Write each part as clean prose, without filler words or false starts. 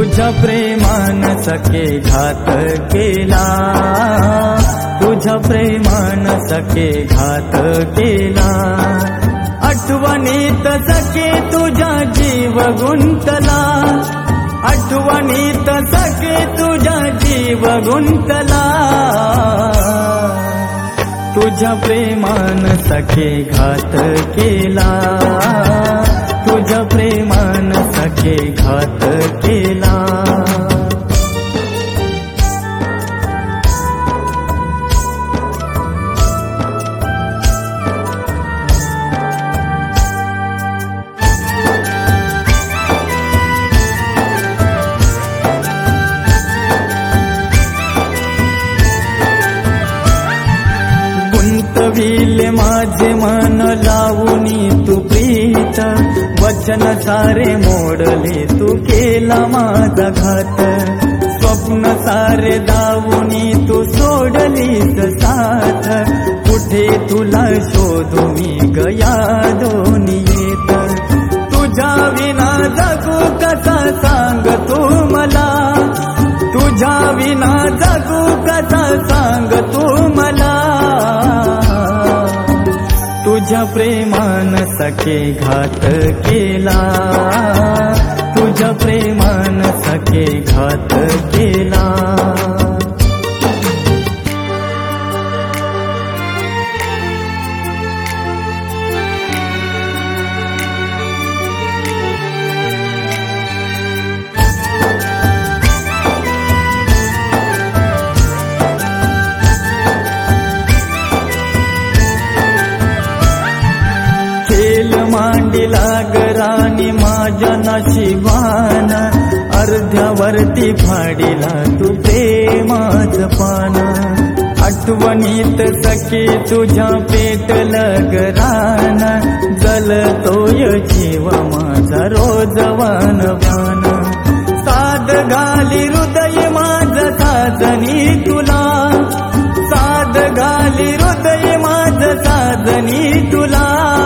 तुझ्या प्रेमान सखे घात केला, तुझ्या प्रेमान सखे घात केला। आठवणीत सखे तुझा जीव गुंतला, आठवणीत सखे तुझा जीव गुंतला। तुझ्या प्रेमान सखे घात केला, तुझ्या प्रेमान सखे घात केला। गुंतविले माझे मन लावूनी तू प्रीत, वचन सारे मोडले तू केला माझा घात। स्वप्न सारे दावूनी तू सोडलीस साथ, कुठे तुला शोधू मी गया दोन्ही येत। तुझ्या विना जगू कसा सांग तू मला, तुझ्या विना जगू कसा सांग तू मला। तुझ्या प्रेमान सखे घात केला, तुझ्या प्रेमान सखे घात केला। मांडीला गरानी माझ्या नशिबान, अर्ध्यावरती फाडीला तू प्रेमाच पान। आठवणीत सखे तुझ्या पेटलं गरान, जलतोय जीव माझा रोजवान वान। साद घाली हृदय माझ साजनी तुला, साद घाली हृदय माझ साजनी तुला।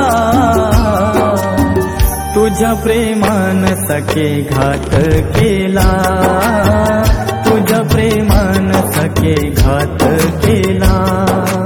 तुझ्या प्रेमान सखे घात केला, तुझ्या प्रेमान सखे घात केला।